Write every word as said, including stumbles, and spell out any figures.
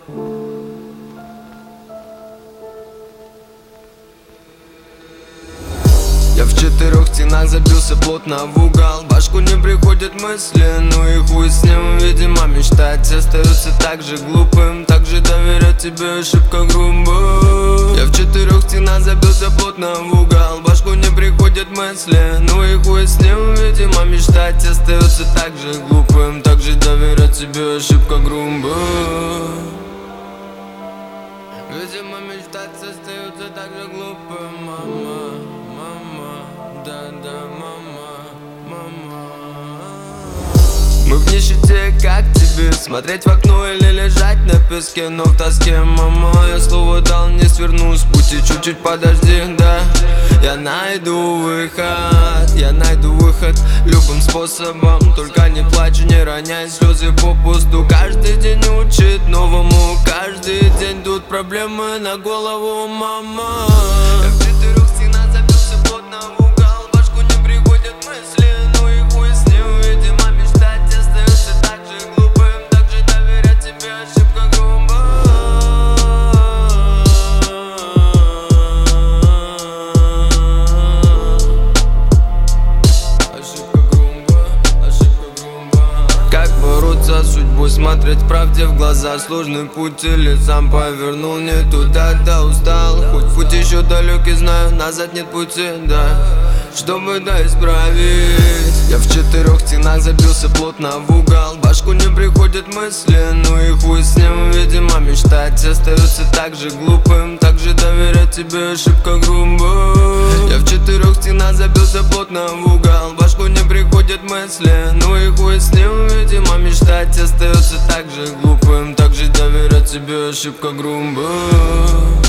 Я в четырех стенах забился плотно в угол. В башку не приходят мысли, ну и хуй с ним. Видимо, мечтать остается так же глупым. Так же доверять тебе ошибка грубая. Я в четырех стенах забился плотно в угол. В башку не приходят мысли, ну и хуй с ним. Видимо, мечтать остается так же глупым. Так же доверять тебе ошибка грубая. Видимо, мечтать остается так же глупым, мама. Да-да, мама, мама. Мы в нищете, как тебе? Смотреть в окно или лежать на песке, но в тоске, мама. Я слово дал, не сверну с пути, чуть-чуть подожди, да. Я найду выход, я найду выход любым способом. Только не плачь, не роняй слезы попусту. Каждый день учит новому, каждый день тут проблемы на голову, мама. Я в четырех стенах забился плотно в угол. Бороться с судьбой, смотреть правде в глаза. Сложный путь или сам повернул не туда, да устал. Хоть путь еще далекий, знаю, назад нет пути, да. Чтобы да исправить. Я в четырех стенах забился плотно в угол. В башку не приходят мысли, ну и хуй с ним. Видимо, мечтать остается так же глупым. Так же доверять тебе ошибка грубая. Я в четырех стенах забился плотно в угол. В башку не приходят мысли, ну и хуй с ним. Видимо, мечтать остается так же глупым. Так же доверять тебе ошибка грубая.